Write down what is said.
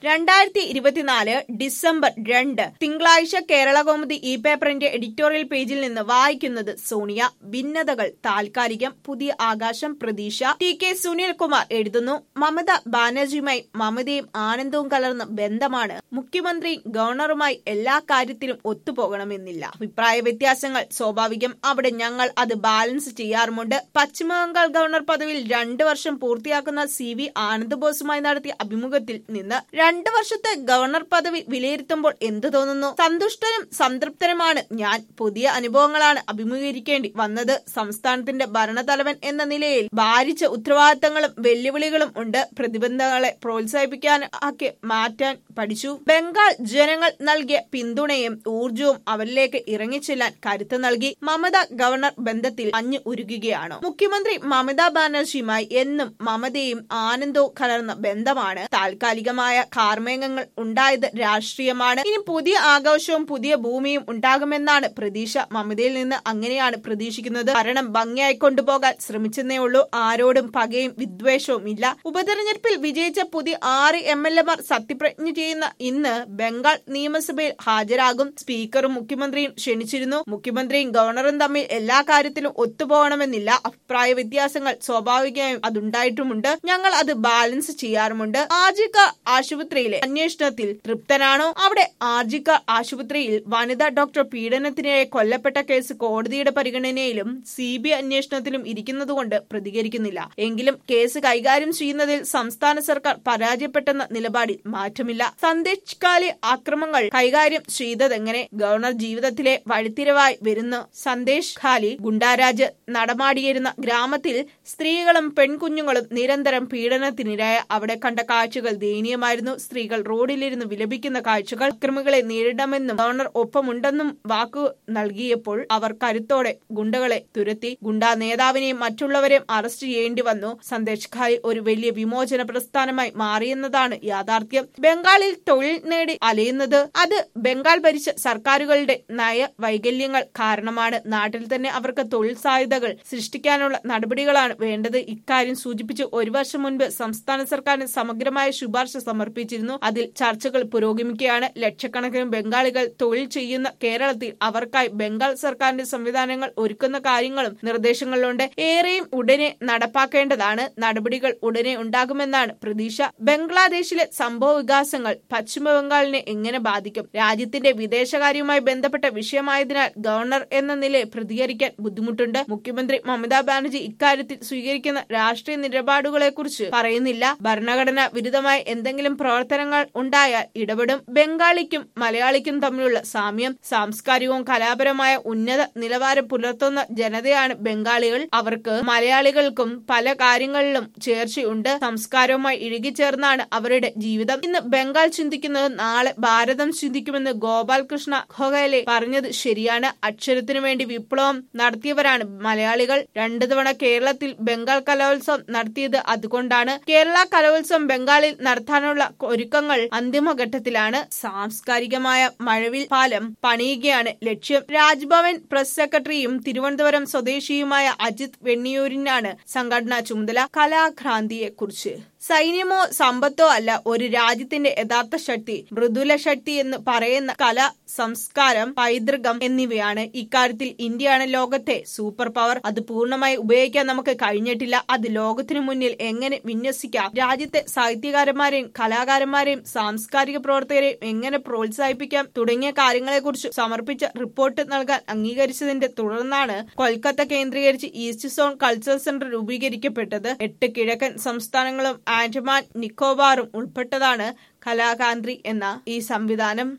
2024 December 2 തിങ്കളാഴ്ച കേരളകൗമുദി ഈ പേപ്പറിന്റെ എഡിറ്റോറിയൽ പേജിൽ നിന്ന് വായിക്കുന്നത് സോണിയ. ഭിന്നതകൾ താൽക്കാലികം, പുതിയ ആകാശം പ്രതീക്ഷ. ടി.കെ. സുനിൽകുമാർ എഴുതുന്നു. മമത ബാനർജിയുമായി മമതയും ആനന്ദവും കലർന്ന ബന്ധമാണ്. മുഖ്യമന്ത്രി ഗവർണറുമായി എല്ലാ കാര്യത്തിലും ഒത്തുപോകണമെന്നില്ല. അഭിപ്രായ വ്യത്യാസങ്ങൾ സ്വാഭാവികം. അവിടെ ഞങ്ങൾ അത് ബാലൻസ് ചെയ്യാറുമുണ്ട്. പശ്ചിമബംഗാൾ ഗവർണർ പദവിയിൽ 2 വർഷം പൂർത്തിയാക്കുന്ന CV ആനന്ദ് ബോസുമായി നടത്തിയ അഭിമുഖത്തിൽ നിന്ന് 2 വർഷത്തെ ഗവർണർ പദവി വിലയിരുത്തുമ്പോൾ എന്ത് തോന്നുന്നു? സന്തുഷ്ടനും സംതൃപ്തനുമാണ് ഞാൻ. പുതിയ അനുഭവങ്ങളാണ് അഭിമുഖീകരിക്കേണ്ടി വന്നത്. സംസ്ഥാനത്തിന്റെ ഭരണതലവൻ എന്ന നിലയിൽ ഭാരിച്ച ഉത്തരവാദിത്തങ്ങളും വെല്ലുവിളികളും ഉണ്ട്. പ്രതിബന്ധങ്ങളെ പ്രോത്സാഹിപ്പിക്കാൻ ആക്കി മാറ്റാൻ പഠിച്ചു. ബംഗാൾ ജനങ്ങൾ നൽകിയ പിന്തുണയും ഊർജവും അവരിലേക്ക് ഇറങ്ങിച്ചെല്ലാൻ കരുത്ത് നൽകി. മമത ഗവർണർ ബന്ധത്തിൽ അഞ്ഞു ഉരുകുകയാണോ? മുഖ്യമന്ത്രി മമതാ ബാനർജിയുമായി എന്നും മമതയും ആനന്ദവും കലർന്ന ബന്ധമാണ്. താൽക്കാലികമായ കാർമേഘങ്ങൾ ഉണ്ടായത് രാഷ്ട്രീയമാണ്. ഇനി പുതിയ ആകാശവും പുതിയ ഭൂമിയും ഉണ്ടാകുമെന്നാണ് പ്രതീക്ഷ. മമതയിൽ നിന്ന് അങ്ങനെയാണ് പ്രതീക്ഷിക്കുന്നത്. ഭരണം ഭംഗിയായി കൊണ്ടുപോകാൻ ശ്രമിച്ചെന്നേ ഉള്ളൂ. ആരോടും പകയും വിദ്വേഷവും ഇല്ല. ഉപതെരഞ്ഞെടുപ്പിൽ വിജയിച്ച പുതിയ 6 MLA മാർ സത്യപ്രതിജ്ഞ ചെയ്യുന്ന ഇന്ന് ബംഗാൾ നിയമസഭയിൽ ഹാജരാകും. സ്പീക്കറും മുഖ്യമന്ത്രിയും ക്ഷണിച്ചിരുന്നു. മുഖ്യമന്ത്രിയും ഗവർണറും തമ്മിൽ എല്ലാ കാര്യത്തിലും ഒത്തുപോകണമെന്നില്ല. അഭിപ്രായ വ്യത്യാസങ്ങൾ സ്വാഭാവികമായും അതുണ്ടായിട്ടുമുണ്ട്. ഞങ്ങൾ അത് ബാലൻസ് ചെയ്യാറുമുണ്ട്. ആർജിക്കർ ആശുപത്രിയിലെ അന്വേഷണത്തിൽ തൃപ്തനാണോ? അവിടെ ആർജിക്കർ ആശുപത്രിയിൽ വനിതാ ഡോക്ടർ പീഡനത്തിനിടെ കൊല്ലപ്പെട്ട കേസ് കോടതിയുടെ പരിഗണനയിലും CBI അന്വേഷണത്തിലും ഇരിക്കുന്നതുകൊണ്ട് പ്രതികരിക്കുന്നില്ല. എങ്കിലും കേസ് കൈകാര്യം ചെയ്യുന്നതിൽ സംസ്ഥാന സർക്കാർ പരാജയപ്പെട്ടെന്ന നിലപാടിൽ മാറ്റമില്ല. സന്ദേശ് ഖാലി ആക്രമങ്ങൾ കൈകാര്യം ചെയ്തതെങ്ങനെ? ഗവർണർ ജീവിതത്തിലെ വഴിത്തിരിവായി വരുന്നു. സന്ദേശ് ഖാലി ഗുണ്ടാരാജ് നടമാടിയിരുന്ന ഗ്രാമത്തിൽ സ്ത്രീകളും പെൺകുഞ്ഞുങ്ങളും നിരന്തരം പീഡനത്തിനിരയായ അവിടെ കണ്ട കാഴ്ചകൾ ദയനീയമായിരുന്നു. സ്ത്രീകൾ റോഡിലിരുന്ന് വിലപിക്കുന്ന കാഴ്ചകൾ. അക്രമികളെ നേരിടാമെന്നും ഗവർണർ ഒപ്പമുണ്ടെന്നും വാക്കു നൽകിയപ്പോൾ അവർ കരുത്തോടെ ഗുണ്ടകളെ തുരത്തി. ഗുണ്ടാ നേതാവിനെയും മറ്റുള്ളവരെയും അറസ്റ്റ് ചെയ്യേണ്ടി വന്നു. സന്ദേശ് ഖാലി ഒരു വലിയ വിമോചന പ്രസ്ഥാനമായി മാറിയെന്നതാണ് യാഥാർത്ഥ്യം. ബംഗാളിൽ തൊഴിൽ നേടി അലയുന്നത് അത് ബംഗാൾ ഭരിച്ച സർക്കാരുകളുടെ നയ വൈകല്യങ്ങൾ കാരണമാണ്. നാട്ടിൽ തന്നെ അവർക്ക് തൊഴിൽ സാധ്യതകൾ സൃഷ്ടിക്കാനുള്ള നടപടികളാണ് വേണ്ടത്. ഇക്കാര്യം സൂചിപ്പിച്ച് 1 വർഷം മുൻപ് സംസ്ഥാന സർക്കാരിന് സമഗ്രമായ ശുപാർശ സമർപ്പിച്ചിരുന്നു. അതിൽ ചർച്ചകൾ പുരോഗമിക്കുകയാണ്. ലക്ഷക്കണക്കിന് ബംഗാളികൾ തൊഴിൽ ചെയ്യുന്ന കേരളത്തിൽ അവർക്കായി ബംഗാൾ സർക്കാരിന്റെ സംവിധാനങ്ങൾ ഒരുക്കുന്ന കാര്യങ്ങളും നിർദ്ദേശങ്ങളിലുണ്ട്. ഏറെയും ഉടനെ നടപ്പാക്കേണ്ടതാണ്. നടപടികൾ ഉടനെ ഉണ്ടാകുമെന്നാണ് പ്രതീക്ഷ. ബംഗ്ലാദേശിലെ സംഭവ വികാസങ്ങൾ പശ്ചിമ ബംഗാളിനെ എങ്ങനെ ബാധിക്കും? രാജ്യത്തിന്റെ വിദേശകാര്യവുമായി ബന്ധപ്പെട്ട വിഷയമായതിനാൽ ഗവർണർ എന്ന നിലയിൽ പ്രതികരിക്കാൻ ബുദ്ധിമുട്ടുണ്ട്. മുഖ്യമന്ത്രി മമതാ ബാനർജി ഇക്കാര്യത്തിൽ സ്വീകരിക്കുന്ന രാഷ്ട്രീയ നിലപാടുകളെക്കുറിച്ച് പറയുന്നില്ല. ഭരണഘടനാ വിരുദ്ധമായ എന്തെങ്കിലും പ്രവർത്തനങ്ങൾ ഉണ്ടായാൽ ഇടപെടും. ബംഗാളിക്കും മലയാളിക്കും തമ്മിലുള്ള സാമ്യം സാംസ്കാരികവും കലാപരമായ ഉന്നത നിലവാരം പുലർത്തുന്ന ജനതയാണ് ബംഗാളികൾ. അവർക്ക് മലയാളികൾക്കും പല കാര്യങ്ങളിലും ചേർച്ചയുണ്ട്. സംസ്കാരവുമായി ഇഴുകിച്ചേർന്നാണ് അവരുടെ ജീവിതം. ഇന്ന് ബംഗാൾ ചിന്തിക്കുന്നത് നാളെ ഭാരതം ചിന്തിക്കുമെന്ന് ഗോപാൽ കൃഷ്ണ ഗോഖലെ പറഞ്ഞത് ശരിയാണ്. അക്ഷരത്തിനു വേണ്ടി വിപ്ലവം നടത്തിയവരാണ് മലയാളികൾ. 2 തവണ കേരളത്തിൽ ബംഗാൾ കലോത്സവം നടത്തിയത് അതുകൊണ്ടാണ്. കേരള കലോത്സവം ബംഗാളിൽ നടത്താനുള്ള ഒരുക്കങ്ങൾ അന്തിമഘട്ടത്തിലാണ്. സാംസ്കാരികമായ മഴവിൽ പാലം പണിയുകയാണ് ലക്ഷ്യം. രാജ്ഭവൻ പ്രസ് സെക്രട്ടറിയും തിരുവനന്തപുരം സ്വദേശിയുമായ അജിത് വെണ്ണിയൂരിനാണ് സംഘടനാ ചുമതല. കലാക്രാന്തിയെക്കുറിച്ച് സൈന്യമോ സമ്പത്തോ അല്ല ഒരു രാജ്യത്തിന്റെ യഥാർത്ഥ ശക്തി. മൃദുല ശക്തി എന്ന് പറയുന്ന കല, സംസ്കാരം, പൈതൃകം എന്നിവയാണ്. ഇക്കാര്യത്തിൽ ഇന്ത്യയാണ് ലോകത്തെ സൂപ്പർ പവർ. അത് പൂർണ്ണമായി ഉപയോഗിക്കാൻ നമുക്ക് കഴിഞ്ഞിട്ടില്ല. അത് ലോകത്തിനു മുന്നിൽ എങ്ങനെ വിന്യസിക്കാം? രാജ്യത്തെ സാഹിത്യകാരന്മാരെയും കലാകാരന്മാരെയും സാംസ്കാരിക പ്രവർത്തകരെയും എങ്ങനെ പ്രോത്സാഹിപ്പിക്കാം തുടങ്ങിയ കാര്യങ്ങളെക്കുറിച്ച് സമർപ്പിച്ച റിപ്പോർട്ട് നൽകാൻ അംഗീകരിച്ചതിന്റെ തുടർന്നാണ് കൊൽക്കത്ത കേന്ദ്രീകരിച്ച് ഈസ്റ്റ് സോൺ കൾച്ചറൽ സെന്റർ രൂപീകരിക്കപ്പെട്ടത്. 8 കിഴക്കൻ സംസ്ഥാനങ്ങളും ആൻഡമാൻ നിക്കോബാറും ഉൾപ്പെട്ടതാണ് കലാകാന്തി എന്ന ഈ സംവിധാനം.